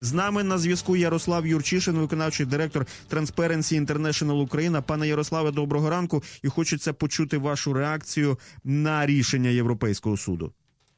З нами на зв'язку Ярослав Юрчишин, виконавчий директор Transparency International Україна. Пане Ярославе, доброго ранку. І хочеться почути вашу реакцію на рішення Європейського суду.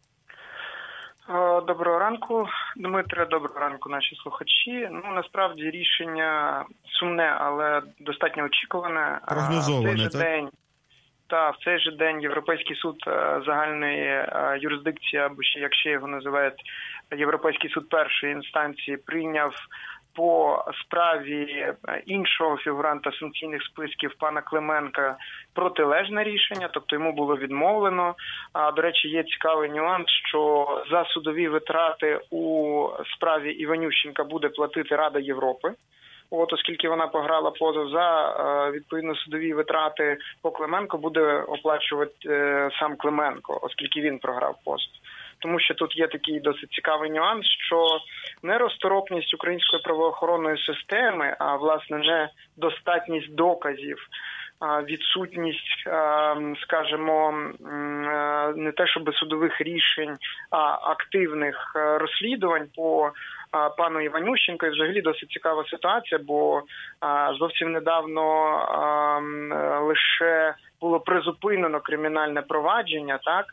Доброго ранку, Дмитре, доброго ранку, наші слухачі. Насправді рішення сумне, але достатньо очікуване. Прогнозоване, так? В цей же день Європейський суд загальної юрисдикції, або ще, як ще його називають, Європейський суд першої інстанції, прийняв по справі іншого фігуранта санкційних списків пана Клименка протилежне рішення, тобто йому було відмовлено. До речі, є цікавий нюанс, що за судові витрати у справі Іванющенка буде платити Рада Європи. Оскільки вона пограла позов, за відповідно судові витрати по Клименко буде оплачувати сам Клименко, оскільки він програв позов. Тому що тут є такий досить цікавий нюанс, що нерозторопність української правоохоронної системи, а власне недостатність доказів, відсутність, скажімо, не те щоб судових рішень, а активних розслідувань по пану Іванющенку. І взагалі досить цікава ситуація, бо зовсім недавно лише було призупинено кримінальне провадження, так?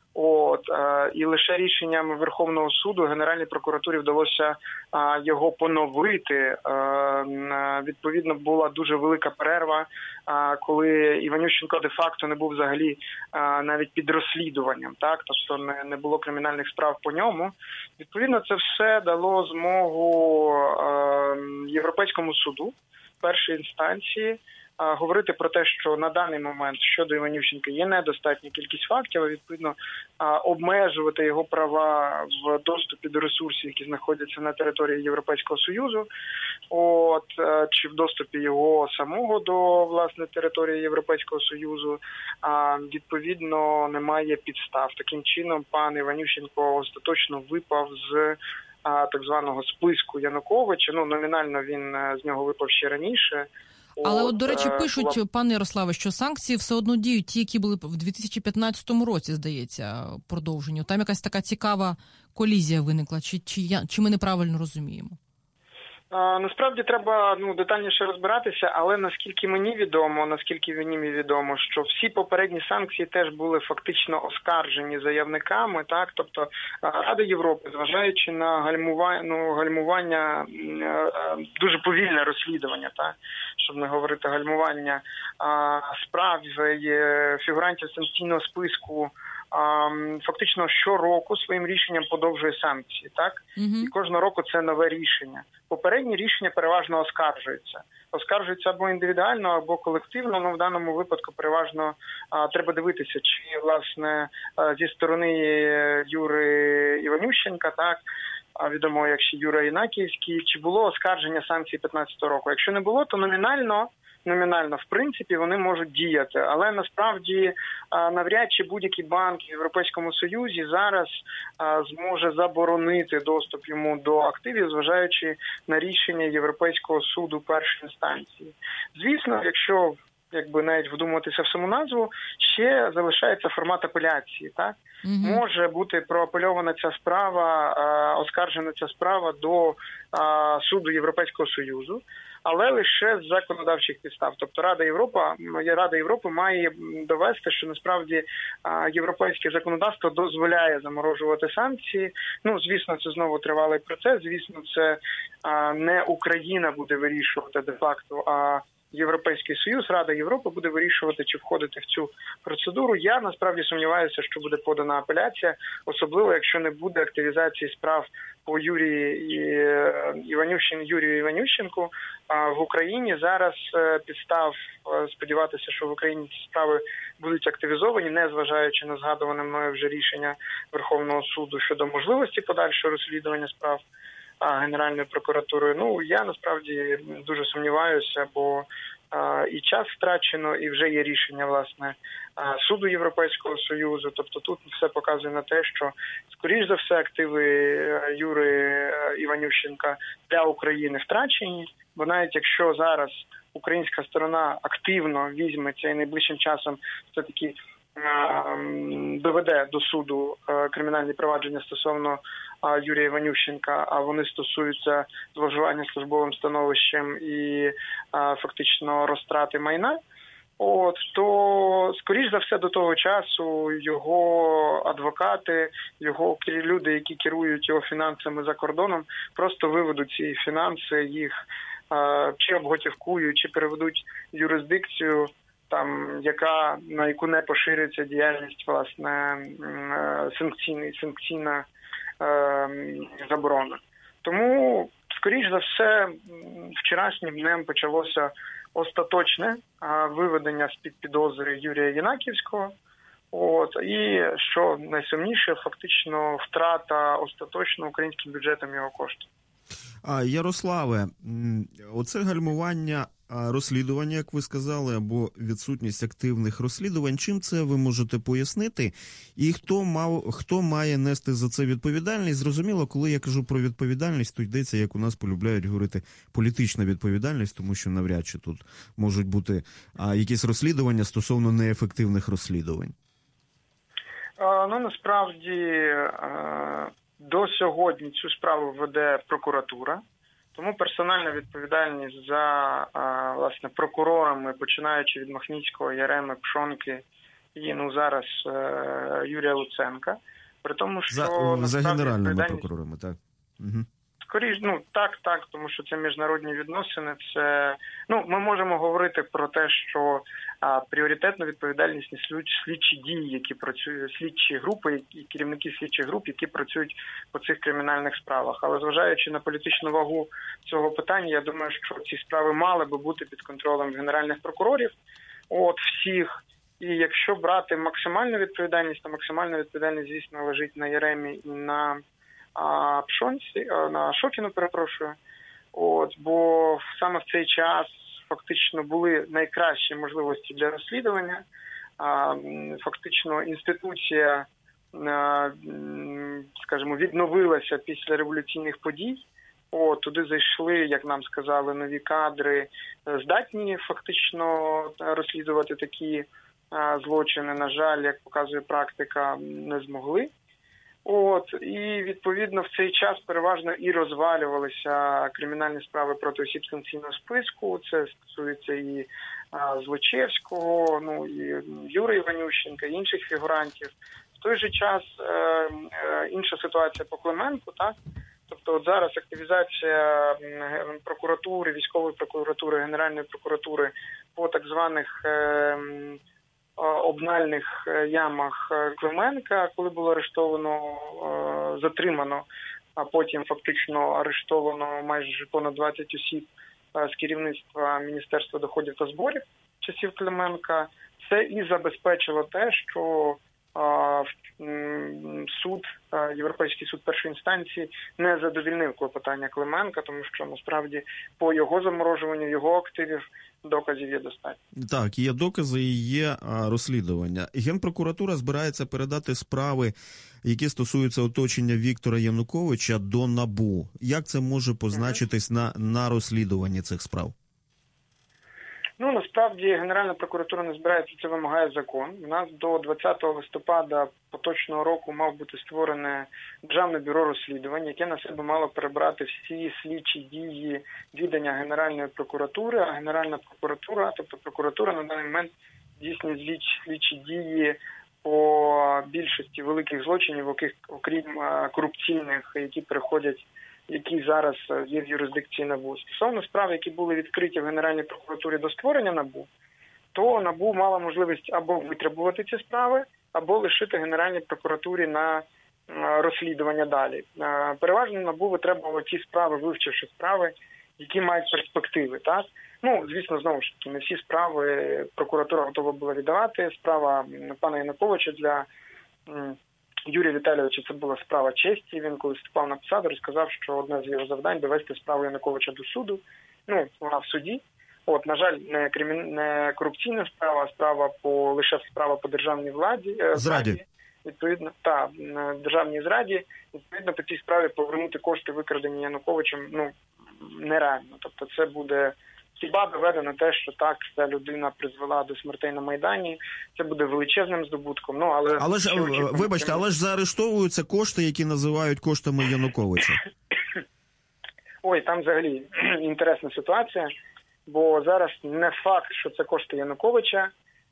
І лише рішенням Верховного суду Генеральній прокуратурі вдалося його поновити. Відповідно, була дуже велика перерва, коли Іванющенко де-факто не був взагалі навіть під розслідуванням, так? Тобто не було кримінальних справ по ньому. Відповідно, це все дало змогу Європейському суду першої інстанції говорити про те, що на даний момент щодо Іванющенка є недостатня кількість фактів, а відповідно обмежувати його права в доступі до ресурсів, які знаходяться на території Європейського Союзу, чи в доступі його самого до, власне, території Європейського Союзу, відповідно, немає підстав. Таким чином, пан Іванющенко остаточно випав з так званого списку Януковича. Номінально він з нього випав ще раніше. Але до речі, пишуть, пане Ярославе, що санкції все одно діють ті, які були в 2015 році, здається, продовжені. Там якась така цікава колізія виникла, чи ми неправильно розуміємо? Насправді треба детальніше розбиратися, але наскільки мені відомо, що всі попередні санкції теж були фактично оскаржені заявниками, так, тобто Рада Європи, зважаючи на гальмування, дуже повільне розслідування, так, щоб не говорити гальмування справ фігурантів санкційного списку, фактично щороку своїм рішенням подовжує санкції, так? І кожного року це нове рішення. Попередні рішення переважно оскаржуються. Оскаржуються або індивідуально, або колективно, в даному випадку переважно треба дивитися, чи, власне, зі сторони Юри Іванющенка, так, відомо як ще Юра Інакіївський, чи було оскарження санкцій 2015 року. Якщо не було, то номінально, в принципі, вони можуть діяти. Але насправді навряд чи будь-який банк в Європейському Союзі зараз зможе заборонити доступ йому до активів, зважаючи на рішення Європейського суду першої інстанції. Звісно, якщо навіть вдумуватися в саму назву, ще залишається формат апеляції, так? Може бути проапельована ця справа, оскаржена ця справа до суду Європейського Союзу, але лише з законодавчих підстав. Тобто Рада Європи має довести, що насправді європейське законодавство дозволяє заморожувати санкції. Звісно, це знову тривалий процес, звісно, це не Україна буде вирішувати де-факто, а Європейський Союз, Рада Європи буде вирішувати, чи входити в цю процедуру. Я насправді сумніваюся, що буде подана апеляція, особливо якщо не буде активізації справ по Юрію Іванющенку. В Україні зараз підстав сподіватися, що в Україні ці справи будуть активізовані, незважаючи на згадуване мною вже рішення Верховного суду щодо можливості подальшого розслідування справ Генеральною прокуратурою. Я насправді дуже сумніваюся, бо і час втрачено, і вже є рішення, власне, суду Європейського Союзу. Тобто тут все показує на те, що, скоріш за все, активи Юри Іванющенка для України втрачені, бо навіть якщо зараз українська сторона активно візьметься і найближчим часом все-таки доведе до суду кримінальні провадження стосовно Юрія Іванющенка, а вони стосуються зловживання службовим становищем і фактично розтрати майна, то, скоріш за все, до того часу його адвокати, його люди, які керують його фінансами за кордоном, просто виведуть ці фінанси, їх чи обготівкують, чи переведуть в юрисдикцію, на яку не поширюється діяльність, власне, санкційна заборона. Тому, скоріш за все, вчорашнім днем почалося остаточне виведення з-під підозри Юрія Єнаківського. І, що найсумніше, фактично втрата остаточно українським бюджетом його коштів. Ярославе, оце гальмування розслідування, як ви сказали, або відсутність активних розслідувань, чим це ви можете пояснити? І хто має нести за це відповідальність? Зрозуміло, коли я кажу про відповідальність, то йдеться, як у нас полюбляють говорити, політична відповідальність, тому що навряд чи тут можуть бути якісь розслідування стосовно неефективних розслідувань. Насправді, до сьогодні цю справу веде прокуратура. Тому персональна відповідальність за, власне, прокурорами, починаючи від Махніцького, Яреми, Пшонки і, зараз Юрія Луценка. При тому, що за генеральними прокурорами, так? Угу. Скоріше, так, тому що це міжнародні відносини. Це, ми можемо говорити про те, що пріоритетну відповідальність несуть слідчі дії, які працюють, слідчі групи і керівники слідчих груп, які працюють по цих кримінальних справах. Але зважаючи на політичну вагу цього питання, я думаю, що ці справи мали би бути під контролем генеральних прокурорів, всіх. І якщо брати максимальну відповідальність, то максимальна відповідальність, звісно, лежить на Яремі і на Пшонці, на Шокіну, перепрошую. Бо саме в цей час фактично були найкращі можливості для розслідування. Фактично інституція, скажімо, відновилася після революційних подій. Туди зайшли, як нам сказали, нові кадри, здатні фактично розслідувати такі злочини. На жаль, як показує практика, не змогли. І, відповідно, в цей час переважно і розвалювалися кримінальні справи проти осіб санкційного списку. Це стосується і Злочевського, і Юрія Іванющенка, і інших фігурантів. В той же час інша ситуація по Клименку, так? Тобто зараз активізація прокуратури, військової прокуратури, Генеральної прокуратури по так званих обнальних ямах Клименка, коли було затримано, а потім фактично арештовано майже понад 20 осіб з керівництва Міністерства доходів та зборів часів Клименка. Це і забезпечило те, що Європейський суд першої інстанції не задовільнив клопотання Клименка, тому що насправді по його заморожуванню, його активів доказів є достатньо. Так, є докази і є розслідування. Генпрокуратура збирається передати справи, які стосуються оточення Віктора Януковича, до НАБУ. Як це може позначитись на розслідуванні цих справ? Насправді Генеральна прокуратура не збирається, це вимагає закон. У нас до 20 листопада поточного року мав бути створене Державне бюро розслідувань, яке на себе мало перебрати всі слідчі дії відання Генеральної прокуратури, а Генеральна прокуратура, тобто прокуратура на даний момент здійснює слідчі дії по більшості великих злочинів, окрім корупційних, які зараз є в юрисдикції НАБУ. Стосовно справ, які були відкриті в Генеральній прокуратурі до створення НАБУ, то НАБУ мала можливість або витребувати ці справи, або лишити Генеральній прокуратурі на розслідування далі. Переважно НАБУ витребувало ті справи, вивчивши справи, які мають перспективи. Так? Звісно, знову ж таки, не всі справи прокуратура готова була віддавати. Справа пана Януковича для Юрія Віталійовича це була справа честі. Він, коли вступав на посаду, розказав, що одне з його завдань – довести справу Януковича до суду. Вона в суді. На жаль, не корупційна справа, а лише справа по державній владі. Зраді. Відповідно, державній зраді. Відповідно, по цій справі повернути кошти, викрадені Януковичем, нереально. Тобто це буде хіба доведено те, що так, ця людина призвела до смертей на Майдані, це буде величезним здобутком. Ну, але ж, вибачте, але ж заарештовуються кошти, які називають коштами Януковича. Ой, там взагалі інтересна ситуація, бо зараз не факт, що це кошти Януковича.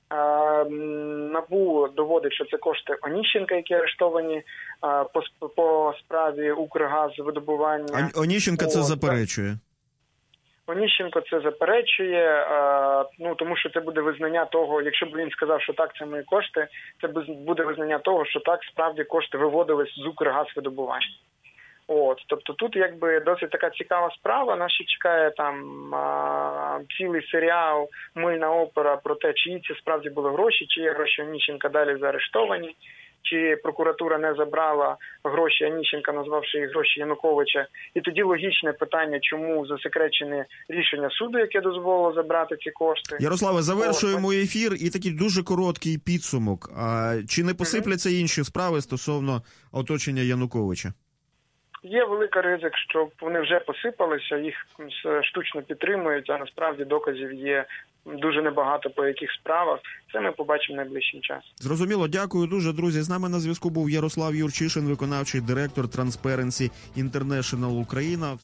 НАБУ доводить, що це кошти Оніщенка, які арештовані по справі Укргазвидобування. Оніщенка це заперечує. Оніщенко це заперечує, тому що це буде визнання того, якщо б він сказав, що так, це мої кошти, це буде визнання того, що так, справді кошти виводились з Укргазвидобування. Тобто тут якби досить така цікава справа. Нас ще чекає там цілий серіал, мильна опера про те, чиї це справді були гроші, чиї гроші Оніщенка далі заарештовані, чи прокуратура не забрала гроші Оніщенка, назвавши їх гроші Януковича. І тоді логічне питання, чому засекречене рішення суду, яке дозволило забрати ці кошти. Ярославе, завершуємо ефір і такий дуже короткий підсумок. Чи не посипляться інші справи стосовно оточення Януковича? Є велика ризик, що вони вже посипалися, їх штучно підтримують, а насправді доказів є дуже небагато по яких справах. Це ми побачимо найближчим часом. Зрозуміло, дякую дуже, друзі. З нами на зв'язку був Ярослав Юрчишин, виконавчий директор Transparency International Україна.